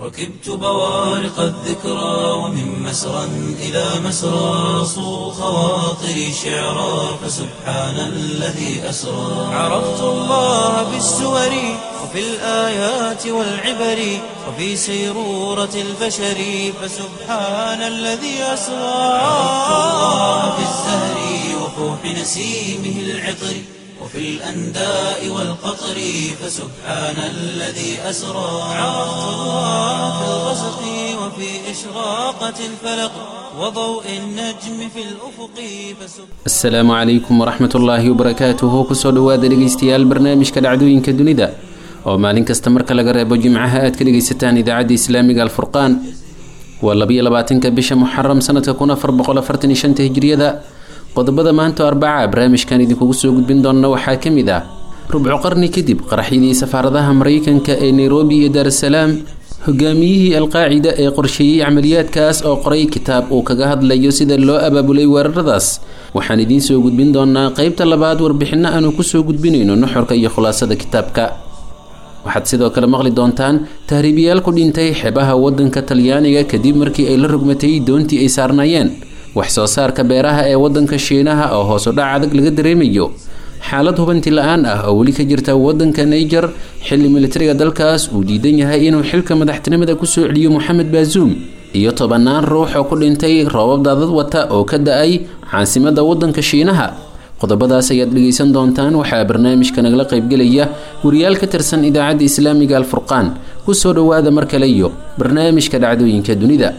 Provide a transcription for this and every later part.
ركبت بوارق الذكرى ومن مسرى إلى مسرى صو خواطري شعرا فسبحان الذي أسرى عرفت الله بالسور وفي الآيات والعبر وفي سيرورة البشر فسبحان الذي أسرى عرفت الله بالزهر وفوح نسيمه العطر وفي الأنداء والقطر فسبحان الذي أسرى عرفت الله في الغسق وفي إشراقة الفلق وضوء النجم في الأفق السلام عليكم ورحمة الله وبركاته كسو دواad dhegeystayaal barnaamijka dhacdooyinka dunida oo maalin kasta marka laga reebo jimcaha aad ka dhegeysataan idaacadda islaamiga alfurqaan waa 22 bisha muharram sanadka 1445 hijriyada qodobada maanta arbaca barnaamijkan idinku soo gudbin doona waxaa kamid ah rubco qarni kadib qaraxyadii safaaradaha Mareykanka ee Nairobi iyo Dar es Salaam hogaamiyihii al-Qaacida ee qorsheeyay amaliyadkaas oo qoray kitaab uu kaga hadlayo sida loo abaabulay weeraradaas waxaan idin soo gudbin doonaa qaybta labaad warbixino aanu ku soo gudbinayno nuxurka iyo khulaasada kitaabka waxaad sidoo kale maqli doontaan tahriibiyaal ku dhintay xeebaha wadanka Talyaaniga kadib markii ay la rugmatay doontii ay saarnaayeen wax soo saarka beeraha ee wadanka Shiinaha oo hoos u dhac adag laga dareemayo xaalad hubanti la'aan ah oo wali ka jirta wadanka Niger xilli militariga dalkaas uu diidan yahay inuu xilka madaxtinimada ku soo celiyo Mohamed Bazoum iyo tobanaan ruux oo ku dhintay roobab daadad wata oo ka da'ay caasimadda wadanka Shiinaha qodobadaas ayaad dhageysan doontaan waxaa barnaamijka nagala qaybgelaya wariyaal ka tirsan idaacadda islaamiga alfurqaan ku soo dhawaada mar kale iyo barnaamijka dhacdooyinka dunida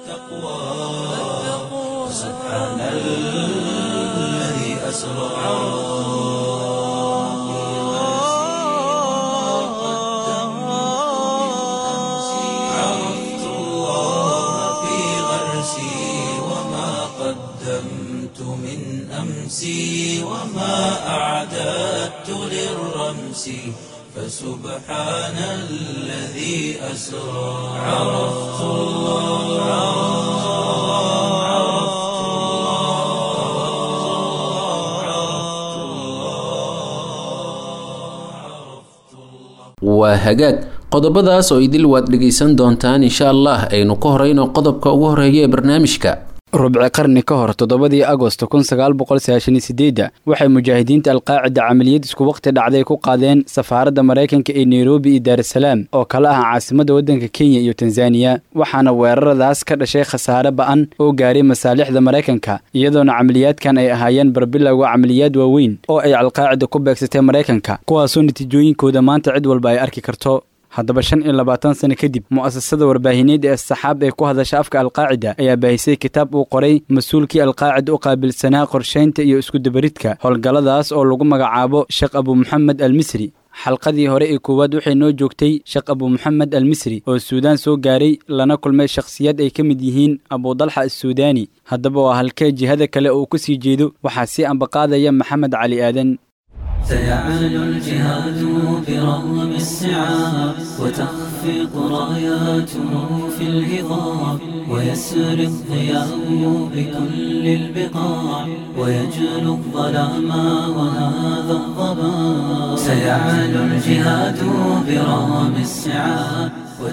وما أعددت للرمس فسبحان الذي أسرى عرفت الله وهجاك qodobadaas oo idil waad dhageysan doontaan insha Allah aynu ka horeyno qodobka ugu horeeya ee barnaamijka rubci qarni ka hor 7 Agoosto 1998 waxay mujaahidiinta al-Qaacida amaliyad isku waqti dhacday ku qaadeen safaaradda Mareykanka ee Nairobi iyo Dar es Salaam oo kala ah caasimadda wadanka Kenya iyo Tanzania waxaana weeraradaas ka dhashay khasaare ba'an oo gaaray masaalixda Mareykanka iyadoona amaliyadkan ay ahaayeen barbilowga amaliyad waaweyn oo ay al-Qaacida ku beegsatay Mareykanka kuwaasoo natiijooyinkooda maanta cid walba ay arki karto haddaba 25 sano kadib mu'assasada warbaahineed ee saxaab ee ku hadasha afka al-Qaacida ayaa baahisay kitaab uu qoray mas'uulkii al-Qaacida u qaabilsanaa qorsheynta iyo isku dabaridka howlgalladaas oo lagu magacaabo Sheikh Abu Muhammad al-Misri xalqadii hore ee koowaad waxay noo joogtay Sheikh Abu Muhammad al-Misri oo Suudaan soo gaaray lana kulmay shakhsiyad ay kamid yihiin Abu Dalha al-Suudani haddaba waa halkee jihada kale oo ku sii jeedo waxaa si ambaqaadaya Maxamed Cali Aadan سيعمل الجهاد برغم السعاب وتخفق راياته في الهضاب ويسري الضياء بكل البقاع ويجلو الظلام وهذا الضباب سيعمل الجهاد برغم السعاب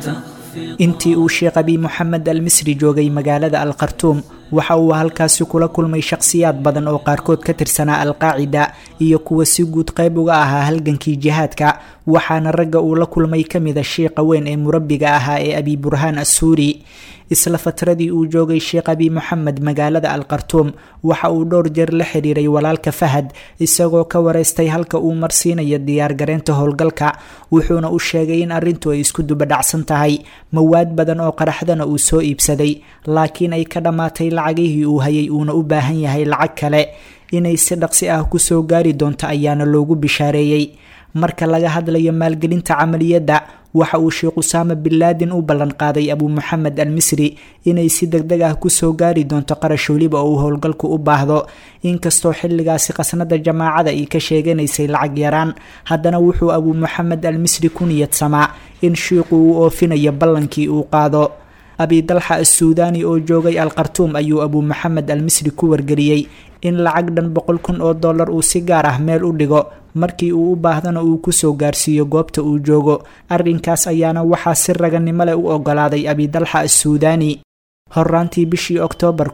intii uu Sheikh Abi Muhammad al-Misri joogay magaalada al-Khartoum waxa uu halkaas kula kulmay shakhsiyaad badan oo qaarkood ka tirsanaa al-Qaacida iyo kuwa si guud qayb uga ahaa halgankii jihaadka waxaana ragga uu la kulmay kamida sheekha weyn ee murabbiga ahaa ee Abi Burhan as-Suuri isla fatradii uu joogay Sheikh Abi Muhammad magaalada al-Khartoum waxa uu dhowr jeer la xiriiray walaalka Fahad isagoo ka wareystay halka uu marsiinayo diyaar gareynta howlgalka wuxuuna u sheegay in arrintu ay isku dubadhacsan tahay mawaad badan oo qaraxdana uu soo iibsaday laakiin ay ka dhamaatay lacagihii uu hayay uuna u baahan yahay lacag kale inay si dhaqsi ah ku soo gaari doonto ayaana loogu bishaareeyay marka laga hadlayo maalgelinta amaliyadda waxa uu Sheikh Usaama bin Laden u ballan qaaday Abu Muhammad al-Misri inay si degdeg ah ku soo gaari doonto qarash waliba oo howlgalku u baahdo inkastoo xilligaasi qasnada jamaacada ay ka sheeganaysay lacag yaraan haddana wuxuu Abu Muhammad al-Misri ku niyad samaa in sheekhu uu oofinayo ballankii uu qaado Abi Dalha al-Suudani oo joogay al-Khartoum ayuu Abu Muhammad al-Misri ku wargeliyay in lacag dhan $100,000 uu si gaar ah meel u dhigo markii uu u baahdana uu kusoo gaarsiiyo goobta uu joogo. arrinkaas ayaana waxaa si raganimo leh u ogolaaday abidalxa assuudaani. horaantii bishii oktoobar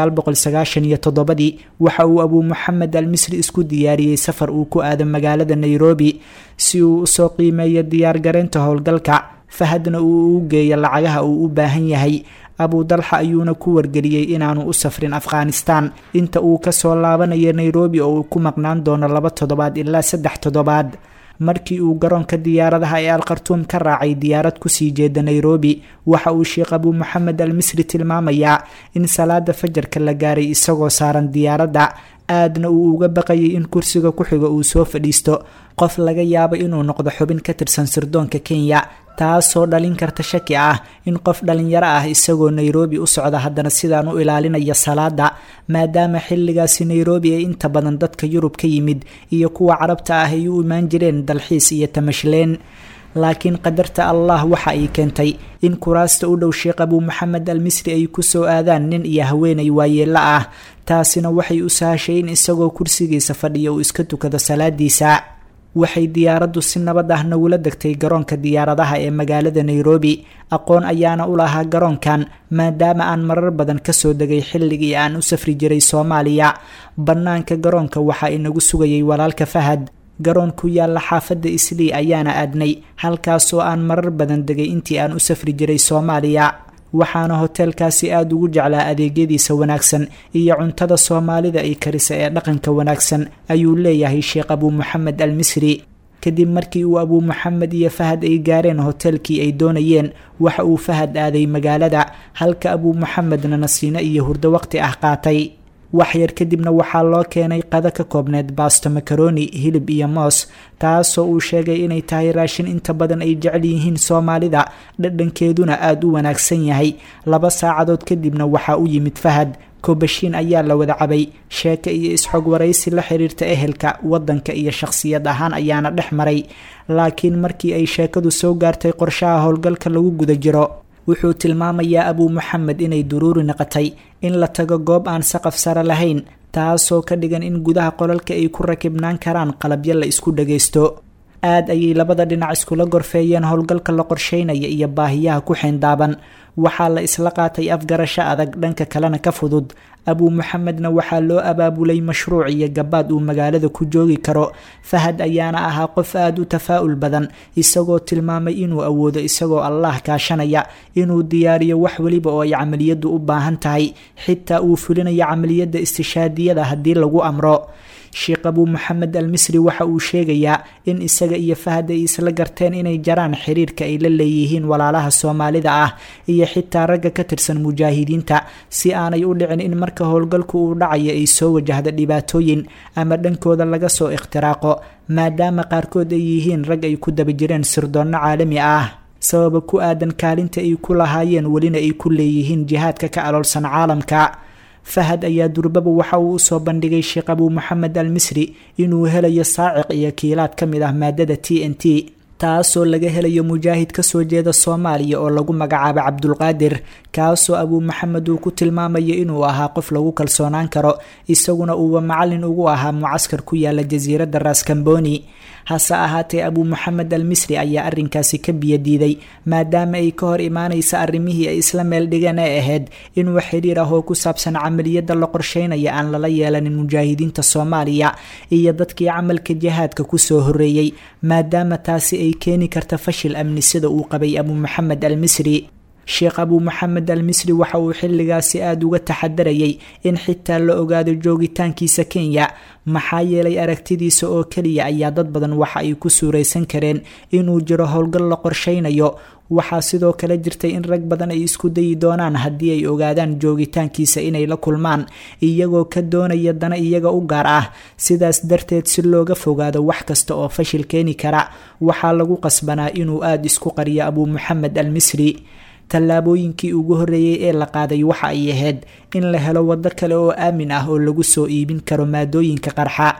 1997 waxa uu abuu moxamed al misri isku diyaariyey safar uu ku aado magaalada nairobi si uu usoo qiimeeyo diyaargareynta howlgalka, fahadna uu u geeyo lacagaha uu u baahan yahay. abudalxa ayuuna ku wargeliyey inaanu u safrin afghanistan inta uu kasoo laabanayo nairobi oo uu ku maqnaan doono 2 toddobaad ilaa 3 toddobaad. markii uu garoonka diyaaradaha ee alkhartuum ka raacay diyaarad kusii jeeda nairobi, waxa uu sheekh abuu moxamed al misri tilmaamayaa in salaada fajarka la gaaray isagoo saaran diyaaradda, aadna uu uga baqayay in kursiga ku xiga uu soo fadhiisto qof laga yaabo inuu noqdo xubin ka tirsan sirdoonka kenya, taasoo dhalin karta shaki ah in qof dhalinyaro ah isagoo nairobi u socda haddana sidaan u ilaalinaya salaada, maadaama xilligaasi nairobi ay inta badan dadka yurub ka yimid iyo kuwa carabta ah ay u imaan jireen dalxiis iyo tamashleen. laakiin qadarta allah waxa ay keentay in kuraasta u dhow sheekh abuu moxamed al misri ay kusoo aadaan nin iyo haweenay waayeelo ah. taasina waxay u sahashay in isagoo kursigiisa fadhiya uu iska tukado salaadiisa. waxay diyaaraddu si nabad ah nagula degtay garoonka diyaaradaha ee magaalada nairobi. aqoon ayaana u lahaa garoonkan maadaama aan marar badan kasoo degay xilligii aan u safri jiray soomaaliya. bannaanka garoonka waxa inagu sugayay walaalka fahad. garoon ku yaalla xaafadda islii ayaana aadnay, halkaasoo aan marar badan degay intii aan u safri jiray soomaaliya. waxaana hoteelkaasi aada ugu jeclaa adeegyadiisa wanaagsan iyo cuntada soomaalida ay karisa ee dhaqanka wanaagsan, ayuu leeyahay sheekh abuu moxamed al misri. kadib markii uu abuu moxamed iyo fahad ay gaareen hoteelkii ay doonayeen, waxa uu fahad aaday magaalada, halka abuu moxamedna nasiino iyo hurdo waqti ah qaatay. waxyar kadibna waxaa loo keenay qado ka koobneed baasto makaroni, hilib iyo moos, taasoo uu sheegay inay tahay raashin inta badan ay jecel yihiin soomaalida, dhadhankeeduna aada u wanaagsan yahay. 2 saacadood kadibna waxaa u yimid fahad. koobashiin ayaa la wada cabay, sheeko iyo isxog waraysi la xiriirta ehelka, wadanka iyo shakhsiyad ahaan ayaana dhex maray. laakiin markii ay sheekadu soo gaartay qorshaha howlgalka lagu guda jiro, wuxuu tilmaamayaa abuu moxamed inay duruuri noqotay in la tago goob aan saqaf sare lahayn, taasoo ka dhigan in gudaha qolalka ay ku rakibnaan karaan qalabyo la isku dhagaysto. aad ayay labada dhinac iskula gorfeeyeen howlgalka la qorsheynaya iyo baahiyaha ku xeendaaban. waxaa la isla qaatay afgarasho adag, dhanka kalena ka fudud. abuu moxamedna waxaa loo abaabulay mashruuc iyo gabaad uu magaalada ku joogi karo. fahad ayaana ahaa qof aada u tafaa'ul badan, isagoo tilmaamay inuu awoodo isagoo allah kaashanaya inuu diyaariyo wax weliba oo ay camaliyaddu u baahan tahay, xitaa uu fulinayo camaliyadda istishaadiyada haddii lagu amro. sheekh abuu moxamed al misri waxa uu sheegayaa in isaga iyo fahad ay isla garteen inay jaraan xiriirka ay la leeyihiin walaalaha soomaalida ah iyo xitaa ragga ka tirsan mujaahidiinta, si aanay u dhicin in marka howlgalku uu dhacayo ay soo wajahda dhibaatooyin ama dhankooda laga soo ikhtiraaqo, maadaama qaarkood ay yihiin rag ay ku daba jireen sirdoonno caalami ah sababa ku aadan kaalinta ay ku lahaayeen welina ay ku leeyihiin jihaadka ka aloolsan caalamka. fahad ayaa durbaba waxa uu usoo bandhigay sheekh abuu moxamed al misri inuu helayo saaciq iyo kiilaad ka mid ah maadada TNT, taasoo laga helayo mujaahid kasoo jeeda soomaaliya oo lagu magacaabo cabdulqaadir, kaasoo abuu moxamed uu ku tilmaamayo inuu ahaa qof lagu kalsoonaan karo, isaguna uuba macalin ugu ahaa mucaskar ku yaala jasiiradda raskamboni. hase ahaatee abuu moxamed al misri ayaa arrinkaasi ka biyadiiday, maadaama ay ka hor imaanaysa arrimihii ay isla meel dhigeen ee ahayd in wax xiriir ah oo ku saabsan camaliyadda la qorsheynaya aan lala yeelanin mujaahidiinta soomaaliya iyo dadkii camalka jihaadka kusoo horeeyey, maadaama taasi ay keeni karta fashil amni sida uu qabay abuu moxamed al misri. sheekh abuu moxamed al misri waxa uu xilligaasi aada uga taxadarayay in xitaa la ogaado joogitaankiisa kenya, maxaa yeelay aragtidiisa oo keliya ayaa dad badan waxa ay ku suuraysan kareen inuu jiro howlgal la qorsheynayo. waxaa sidoo kale jirtay in rag badan ay isku dayi doonaan haddii ay ogaadaan joogitaankiisa inay la kulmaan, iyagoo ka doonaya dana iyaga u gaar ah. sidaas darteed si looga fogaado wax kasta oo fashil keeni kara, waxaa lagu qasbanaa inuu aada isku qariyo abuu moxamed al misri. tallaabooyinkii ugu horreeyey ee la qaaday waxa ay ahayd in la helo waddo kale oo aamin ah oo lagu soo iibin karo maadooyinka qarxa.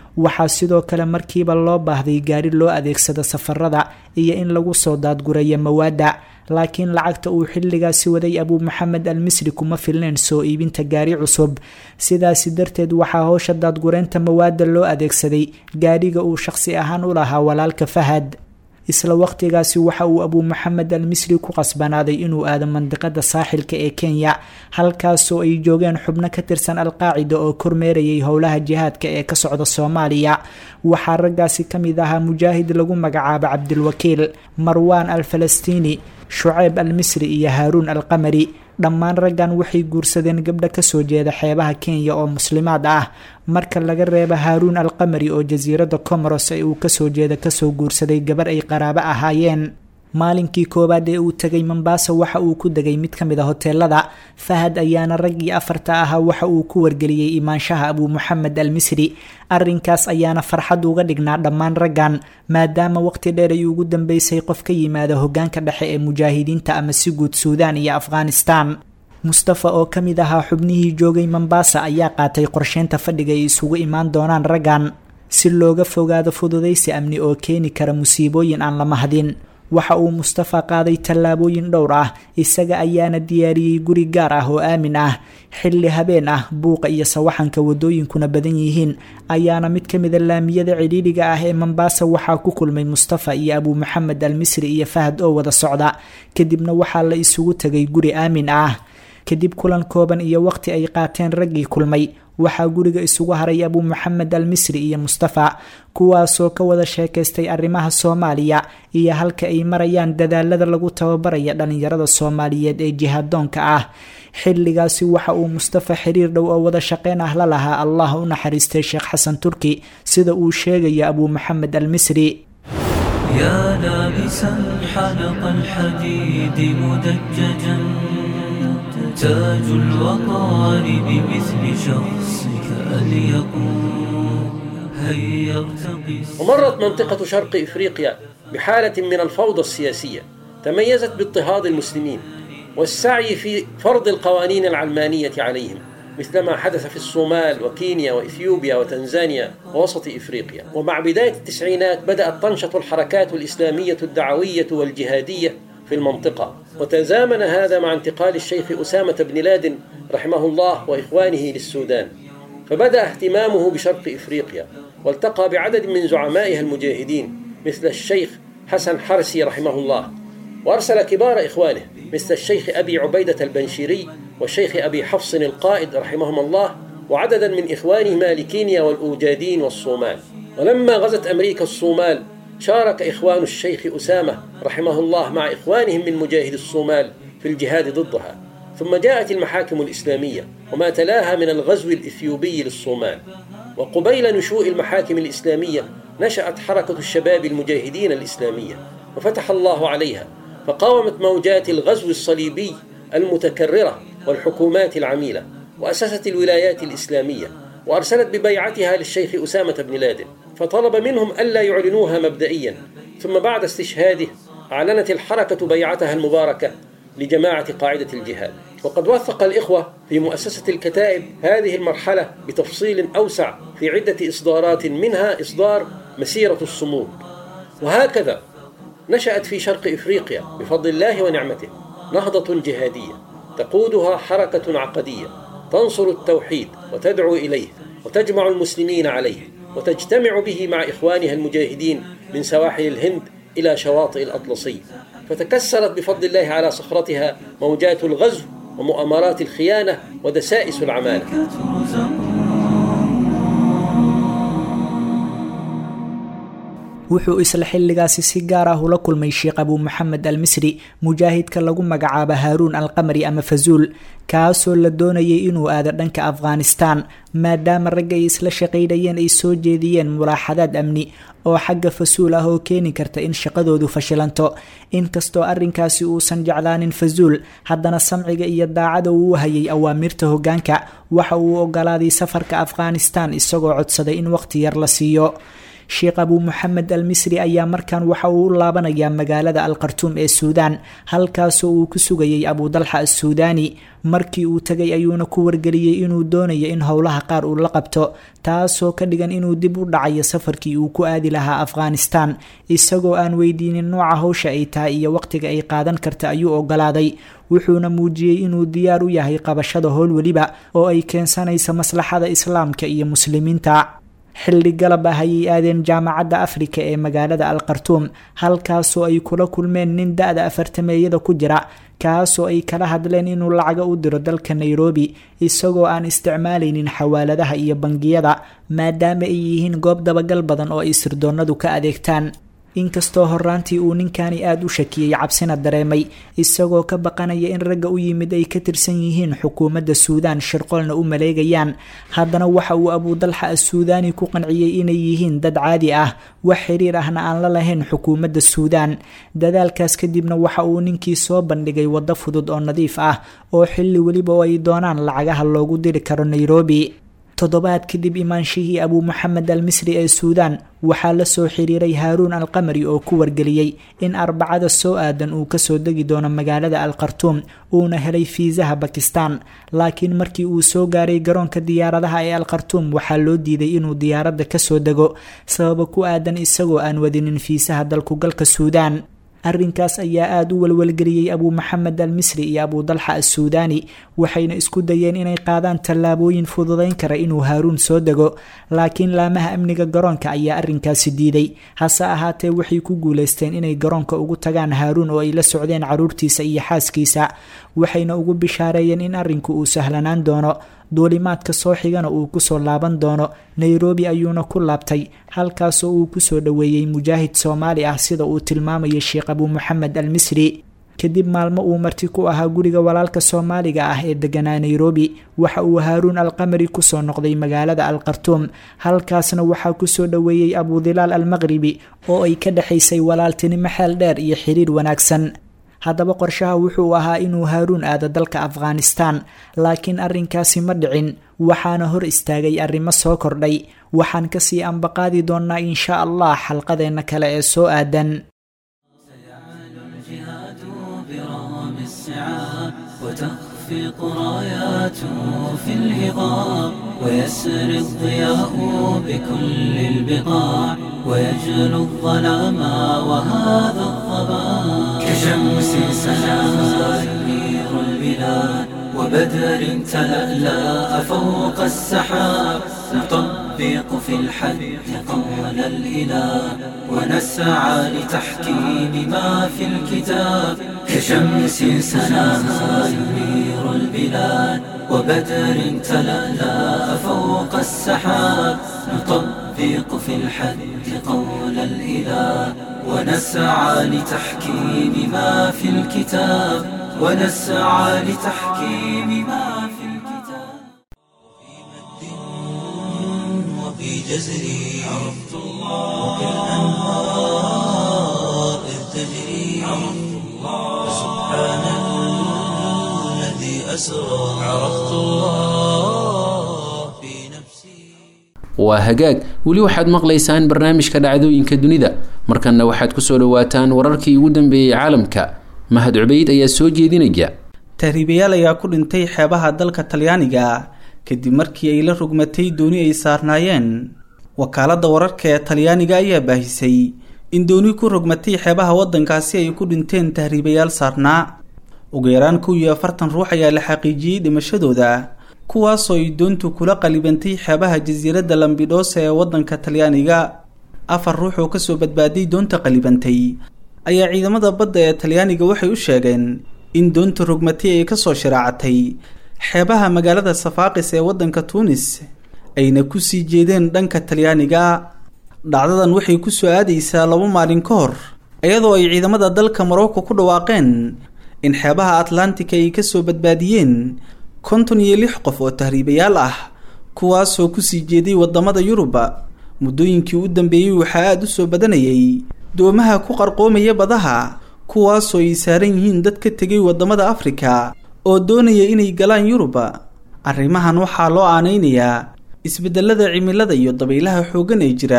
waxaa sidoo kale markiiba loo baahday gaari loo adeegsado safarada iyo in lagu soo daadgurayo mawaadda laakiin lacagta uu xilligaasi waday abuu maxamed al misri kuma filneen soo iibinta gaari cusub sidaasi darteed waxaa howsha daadgureynta mawaadda loo adeegsaday gaadhiga uu shaqsi ahaan u lahaa walaalka fahad isla waqtigaasi waxa uu abuu maxamed al misri ku qasbanaaday inuu aado mandiqada saaxilka ee Kenya halkaasoo ay joogeen xubno ka tirsan al-qaacida oo kormeerayay howlaha jihaadka ee ka socda Soomaaliya waxaa raggaasi kamid ahaa mujaahid lagu magacaabo Cabdilwakiil Marwaan al-Falastini Shucayb al-Misri iyo Haaruun al-Qamari dhammaan raggan waxay guursadeen gabdho kasoo jeeda xeebaha Kenya oo muslimaad ah marka laga reebo Haaruun al-Qamari oo jasiiradda Comoros ay uu kasoo jeeda kasoo guursaday gabar ay qaraabo ahaayeen maalinkii koobaad ee uu tagay Mombasa waxa uu ku degay mid kamid ah hoteelada Fahad ayaana raggii afarta ahaa waxa uu ku wargeliyay imaanshaha abuu maxamed al misri arrinkaas ayaana farxad uga dhignaa dhammaan raggan maadaama waqti dheer ay ugu dambeysay qof ka yimaada hoggaanka dhexe ee mujaahidiinta ama si guud Suudaan iyo Afghanistan Mustafa oo kamid ahaa xubnihii joogay Mombasa ayaa qaatay qorsheynta fadhiga ay isugu imaan doonaan raggan si looga fogaado fududeysi amni oo keeni kara musiibooyin aan la mahdin waxa uu Mustafa qaaday tallaabooyin dhowr ah isaga ayaana diyaariyay guri gaar ah oo aamin ah xilli habeen ah buuqa iyo sawaxanka wadooyinkuna badan yihiin ayaana mid kamid ah laamiyada ciriiriga ah ee Mombasa waxaa ku kulmay Mustafa iyo abuu maxamed al misri iyo Fahad oo wada socda kadibna waxaa la isugu tagay guri aamin ah kadib kulan kooban iyo waqti ay qaateen raggii kulmay waxaa guriga isugu haray abuu maxamed al misri iyo Mustafa kuwaasoo ka wada sheekaystay arrimaha Soomaaliya iyo halka ay marayaan dadaalada lagu tababaraya dhalinyarada Soomaaliyeed ee jihadoonka ah xilligaasi waxa uu Mustafa xiriir dhow oo wada shaqeyn ah la lahaa Allah u naxariistay Sheekh Xasan Turki sida uu sheegay abuu maxamed al misri يا لابسا حلق الحديد مدججا تاج الوقار بمثل شخصك أن يكون هيا ارتقص. ومرت منطقة شرق إفريقيا بحالة من الفوضى السياسية تميزت باضطهاد المسلمين والسعي في فرض القوانين العلمانية عليهم مثلما حدث في الصومال وكينيا وإثيوبيا وتنزانيا ووسط إفريقيا. ومع بداية التسعينات بدأت تنشط الحركات الإسلامية الدعوية والجهادية في المنطقة وتزامن هذا مع انتقال الشيخ أسامة بن لادن رحمه الله وإخوانه للسودان فبدأ اهتمامه بشرق إفريقيا والتقى بعدد من زعمائها المجاهدين مثل الشيخ حسن حرسي رحمه الله وأرسل كبار إخوانه مثل الشيخ أبي عبيدة البنشيري والشيخ أبي حفص القائد رحمهم الله وعددا من إخوانهما لكينيا والأوجادين والصومال. ولما غزت أمريكا الصومال شارك إخوان الشيخ أسامة رحمه الله مع إخوانهم من مجاهد الصومال في الجهاد ضدها. ثم جاءت المحاكم الإسلامية وما تلاها من الغزو الإثيوبي للصومال. وقبيل نشوء المحاكم الإسلامية نشأت حركة الشباب المجاهدين الإسلامية وفتح الله عليها فقاومت موجات الغزو الصليبي المتكررة والحكومات العميلة وأسست الولايات الإسلامية وأرسلت ببيعتها للشيخ أسامة بن لادن فطلب منهم ألا يعلنوها مبدئيا ثم بعد استشهاده أعلنت الحركة بيعتها المباركة لجماعة قاعدة الجهاد. وقد وثق الإخوة في مؤسسة الكتائب هذه المرحلة بتفصيل أوسع في عدة إصدارات منها إصدار مسيرة الصمود. وهكذا نشأت في شرق إفريقيا بفضل الله ونعمته نهضة جهادية تقودها حركة عقدية تنصر التوحيد وتدعو إليه وتجمع المسلمين عليه وتجتمع به مع إخوانها المجاهدين من سواحل الهند إلى شواطئ الأطلسي فتكسرت بفضل الله على صخرتها موجات الغزو ومؤامرات الخيانة ودسائس العمالة. wuxuu isla xilligaasi si gaar ah ula kulmay Sheekh Abuu Maxamed al Misri mujaahidka lagu magacaabo Haaruun al-Qamari ama Fazuul kaasoo la doonayay inuu aado dhanka Afghanistan maadaama ragga ay isla shaqeynayeen ay soo jeediyeen mulaaxadaad amni oo xagga Fazuul ah oo keeni karta in shaqadoodu fashilanto inkastoo arrinkaasi uusan jeclaanin Fazuul haddana samciga iyo daacada uu hayay awaamirta hoggaanka waxa uu ogolaaday safarka Afghanistan isagoo codsaday in waqti yar la siiyo sheekh abuu moxamed al misri ayaa markan waxa uu u laabanayaa magaalada alqartuum ee suudaan halkaasoo uu ku sugayay abudalxa assuudaani markii uu tegay ayuuna ku wargeliyey inuu doonayo in howlaha qaar uu la qabto taasoo ka dhigan inuu dib u dhacayo safarkii uu ku aadi lahaa afghanistan isagoo aan weydiinin nooca howsha ay tahay iyo waqtiga ay qaadan karta ayuu ogolaaday wuxuuna muujiyey inuu diyaar u yahay qabashada howl weliba oo ay keensanaysa maslaxada islaamka iyo muslimiinta xilli galab ah ayay aadeen jaamacadda afrika ee magaalada alqartuum halkaasoo ay kula kulmeen nin da-da afartameeyada ku jira kaasoo ay kala hadleen inuu lacaga u diro dalka nairobi isagoo aan isticmaalaynin xawaaladaha iyo bangiyada maadaama ay yihiin goob dabagal badan oo ay sirdoonadu ka adeegtaan inkastoo horaantii uu ninkani aada u shakiyey cabsina dareemay isagoo ka baqanaya in ragga u yimid ay ka tirsan yihiin xukuumadda suudaan shirqoolna u maleegayaan haddana waxa uu abudalxa assuudaani ku qanciyey inay yihiin dad caadi ah wax xiriir ahna aan la lahayn xukuumadda suudaan dadaalkaas kadibna waxa uu ninkii soo bandhigay waddo fudud oo nadiif ah oo xilli weliba oo ay doonaan lacagaha loogu diri karo nairobi toddobaad kadib imaanshihii abuu moxamed al misri ee suudaan waxaa la soo xiriiray haaruun alqamari oo ku wargeliyey in arbacada soo aadan uu kasoo degi doono magaalada alqartuum uuna helay fiisaha bakistan laakiin markii uu soo gaaray garoonka diyaaradaha ee alqartuum waxaa loo diiday inuu diyaaradda kasoo dego sababa ku aadan isagoo aan wadinin fiisaha dalkugalka suudaan arrinkaas ayaa aada u walwalgeliyey abuu moxamed al misri iyo abudalxa assuudaani waxayna isku dayeen inay qaadaan tallaabooyin fududayn kara inuu haaruun soo dego laakiin laamaha amniga garoonka ayaa arrinkaasi diiday hase ahaatee waxay ku guuleysteen inay garoonka ugu tagaan haaruun oo ay la socdeen caruurtiisa iyo xaaskiisa waxayna ugu bishaareeyeen in arrinku uu sahlanaan doono duulimaadka soo xigana uu kusoo laaban doono nairobi ayuuna ku laabtay halkaasoo uu kusoo dhoweeyey mujaahid soomaali ah sida uu tilmaamayay sheekh abuu moxamed al misri kadib maalmo uu marti ku ahaa guriga walaalka soomaaliga ah ee deganaa nairobi waxa uu haaruun alqamari kusoo noqday magaalada alqartuum halkaasna waxaa kusoo dhoweeyey abudilaal almaqribi oo ay ka dhexaysay walaaltinimo xeel dheer iyo xiriir wanaagsan haddaba qorshaha wuxuu ahaa inuu haaruun aado dalka afghanistan laakiin arrinkaasi ma dhicin waxaana hor istaagay arrimo soo kordhay waxaan kasii ambaqaadi doonaa insha allah xalqadeenna kale ee soo aadan وتخفق راياته في الهضاب ويسري الضياء بكل البقاع ويجلو الظلام وهذا الضباب كشمس سناها ينير البلاد وبدر تلألأ فوق السحاب نطبق في الحد قول الإله ونسعى لتحكيم ما في الكتاب كشمس سناها ينير البلاد وبدر تلألأ فوق السحاب نطبق في الحد قول الإله ونسعى لتحكيم ما في الكتاب ونسعى لتحكيم ما في الكتاب وفي جزري عرفت الله وكالأنهار إذ تجري عرفت الله سبحان الذي أسرى عرفت الله في نفسي waa hagaag weli waxaad maqlaysaan barnaamijka dhacdooyinka dunida markanna waxaad ku soo dhawaataan wararkii ugu dambeeyey caalamka mahad cubayd ayaa soo jeedinaya tahriibayaal ayaa ku dhintay xeebaha dalka talyaaniga kadib markii ay la rugmatay dooni ay saarnaayeen wakaaladda wararka ee talyaaniga ayaa baahisay in dooni ku rugmatay xeebaha waddankaasi ay ku dhinteen tahriibayaal saarnaa ugu yaraan 41 ruux ayaa la xaqiijiyey dhimashadooda kuwaasoo ay doontu kula qalibantay xeebaha jasiiradda lambidosa ee waddanka talyaaniga 4 ruux oo kasoo badbaaday doonta qalibantay ayaa ciidamada badda ee talyaaniga waxay u sheegeen in doonta rugmatay ay kasoo shiraacatay xeebaha magaalada safaaqis ee waddanka tuunis ayna kusii jeedeen dhanka talyaaniga dhacdadan waxay ku soo aadaysaa 2 maalin ka hor iyadoo ay ciidamada dalka Morocco ku dhawaaqeen in xeebaha Atlantic ay kasoo badbaadiyeen 56 qof oo tahriibayaal ah kuwaasoo kusii jeeday wadamada Yurub muddooyinkii u dambeeyay waxaa aad u soo badanayay doomaha ku qarqoomaya badaha kuwaasoo ay saaran yihiin dad ka tegay wadamada Afrika oo doonaya inay galaan Yurub arrimahan waxaa loo aaneynayaa isbedelada cimilada iyo dabaylaha xooggan ee jira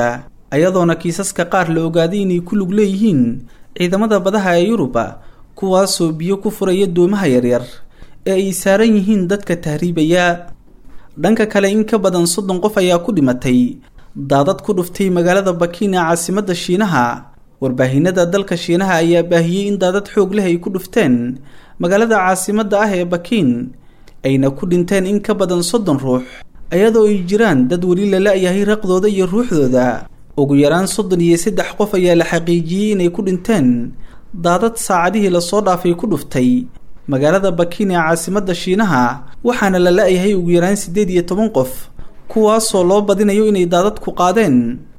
ayadoona kiisaska qaar la ogaaday inay ku lug leeyihiin ciidamada badaha ee Yuruba kuwaasoo biyo ku furaya doomaha yaryar ee ay saaran yihiin dadka tahriibaya. dhanka kale in ka badan 30 qof ayaa ku dhimatay daadad ku dhuftay magaalada Bakin ee caasimadda Shiinaha. warbaahinada dalka Shiinaha ayaa baahiyay in daadad xoog leh ay ku dhufteen magaalada caasimadda ah ee Bakin ayna ku dhinteen in ka badan 30 ruux ayadoo ay jiraan dad weli la la'yahay raqdooda iyo ruuxdooda. ugu yaraan 33 qof ayaa la xaqiijiyay inay ku dhinteen daadad saacadihii la soo dhaafay ku dhuftay magaalada Bakin ee caasimadda Shiinaha, waxaana la la'yahay ugu yaraan 18 qof kuwaasoo loo badinayo inay daadad ku qaadeen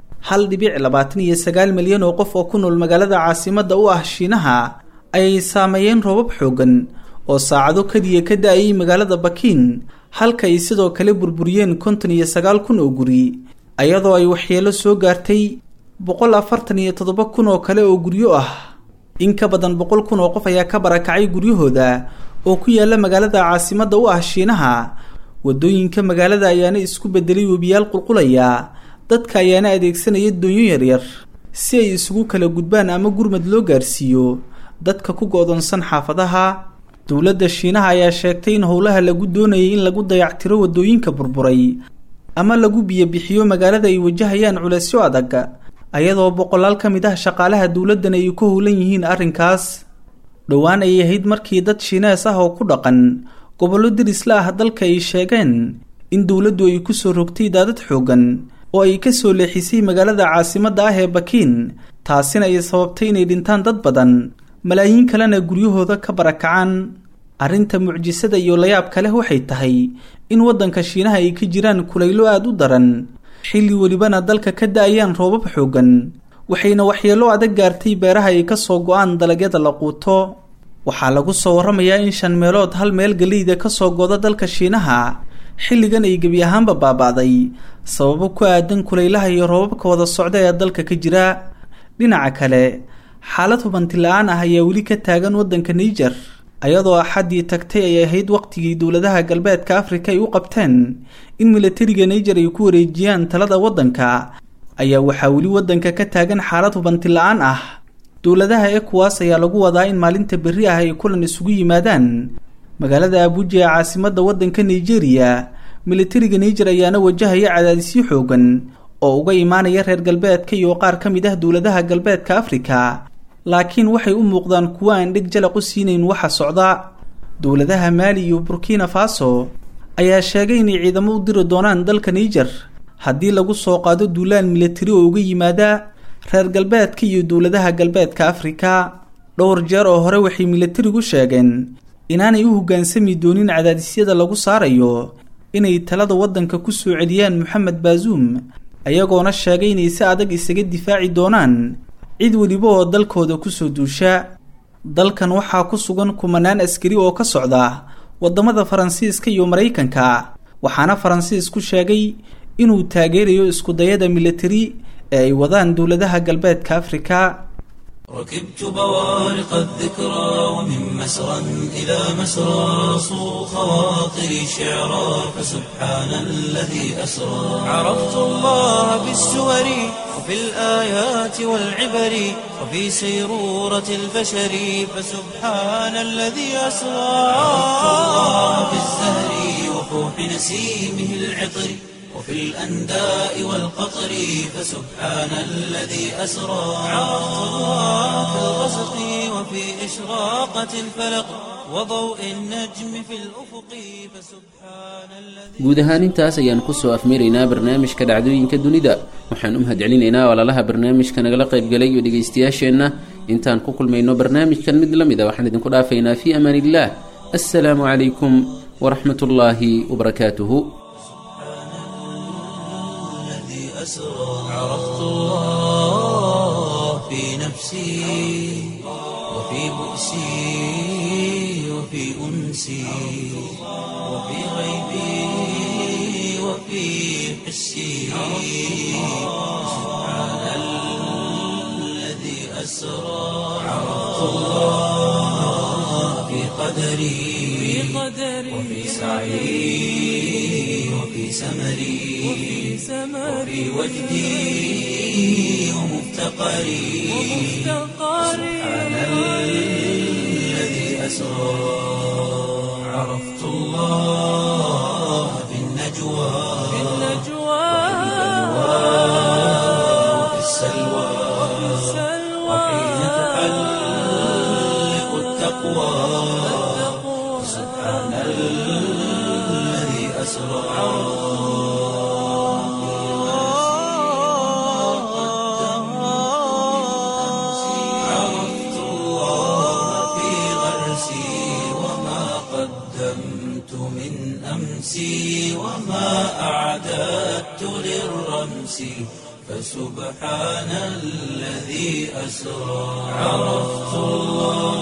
1.29 milyan oo qof oo ku nool magaalada caasimadda u ah Shiinaha ayay saameeyeen roobab xoogan oo saacado kadiya ka da'ayay magaalada Bakin, halka ay sidoo kale burburiyeen 59,000 oo guri ayadoo ay waxyeelo soo gaartay 147,000 oo kale oo guryo ah. in ka badan 100,000 oo qof ayaa ka barakacay guryahooda oo ku yaala magaalada caasimadda u ah Shiinaha. wadooyinka magaalada ayaana isku bedelay webiyaal qulqulaya, dadka ayaana adeegsanaya doonyo yaryar si ay isugu kala gudbaan ama gurmad loo gaarsiiyo dadka ku go'doonsan xaafadaha. dowladda Shiinaha ayaa sheegtay in howlaha lagu doonayay in lagu dayactiro wadooyinka burburay ama lagu biyo bixiyo magaalada ay wajahayaan culeysyo adag, ayadoo boqolaal ka mid ah shaqaalaha dowladdan ay ku howlan yihiin arrinkaas. dhowaan ay ahayd markii dad Shiinees ah oo ku dhaqan gobollo diris la ah dalka ay sheegeen in dowladdu ay ku soo rogtay daadad xoogan oo ay ka soo leexisay magaalada caasimadda ah ee Bakin, taasina ay sababtay inay dhintaan dad badan, malaayiin kalena guryahooda ka barakacaan. arrinta mucjisada iyo layaab kale waxay tahay in waddanka Shiinaha ay ka jiraan kulaylo aad u daran xilli walibana dalka ka da'ayaan roobab xoogan, waxayna waxyeelo adag gaartay beeraha ay ka soo go'aan dalagyada la quuto. waxaa lagu soo waramayaa in 5 meelood hal meel galeyda ka soo go'da dalka Shiinaha xilligan ay gebi ahaanba baaba'day sababo ku aadan kulaylaha iyo roobabka wada socda ee dalka ka jira. dhinaca kale xaalad hubanti la'aan ah ayaa weli ka taagan waddanka Niger, ayadoo axadii tagtay ay ahayd waqtigii dowladaha galbeedka Afrika ay u qabteen in militariga Niger ay ku wareejiyaan talada waddanka, ayaa waxaa weli waddanka ka taagan xaalad hubanti la'aan ah. dowladaha ECOWAS ayaa lagu wadaa in maalinta berri ah ay kulan isugu yimaadaan magaalada Abuja ee caasimadda waddanka Nigeria. militariga Niger ayaana wajahaya cadaadisyo xoogan oo uga imaanaya reer galbeedka iyo qaar ka mid ah dowladaha galbeedka Afrika, laakiin waxay u muuqdaan kuwa aan dhig jalaq u siinayn waxa socda. dowladaha Mali iyo Burkina Faso ayaa sheegay inay ciidamo u diri doonaan dalka Niger haddii lagu soo qaado duulaan militari oo uga yimaada reer galbeedka iyo dowladaha galbeedka Afrika. dhowr jeer oo hore waxay militarigu sheegeen inaanay u hoggaansami doonin cadaadisyada lagu saarayo inay talada waddanka ku soo celiyaan Mohamed Bazoum, ayagoona sheegay inay si adag isaga difaaci doonaan cid waliba oo dalkooda ku soo duusha. dalkan waxaa ku sugan kumanaan askari oo ka socda wadamada Faransiiska iyo Mareykanka, waxaana Faransiisku sheegay inuu taageerayo isku dayada militari ee ay wadaan dowladaha galbeedka Afrika. ركبت بوارق الذكرى ومن مسرى إلى مسرى صو خواطري شعرا فسبحان الذي أسرى. عرفت الله بالسور وفي الآيات والعبر وفي سيرورة البشر فسبحان الذي أسرى. عرفت الله بالزهر وفوح نسيمه العطر وفي الأنداء والقطر فسبحان الذي أسرى. عرفت الله في الغسق وفي إشراقة الفلق وضوء النجم في الأفق فسبحان الذي. guud ahaan intaas ayaan ku soo afmeeraynaa barnaamijka dhacdooyinka dunida. waxaan u mahadcelinaynaa walaalaha barnaamijka nagala qaybgalay iyo dhegaystayaasheenna. intaan ku kulmayno barnaamijkan mid la mid a waxaan idinku dhaafaynaa fii amaan illah. assalaamu calaykum waraxmat ullaahi wabarakaatuhu. عرفت الله في نفسي وفي بؤسي وفي أنسي وفي غيبي وفي حسي. سبحان الذي أسرى. عرفت الله وفي قدري وفي سعي وفي سمري وفي وجدي ومفتقري سبحان الذي أسرى عرفت الله في النجوى وفي السلوى وحين تحلق التقوى سبحان الذي أسرى عرفت الله في غرسي وما قدمت من أمسي وما أعددت للرمس فسبحان الذي أسرى عرفت الله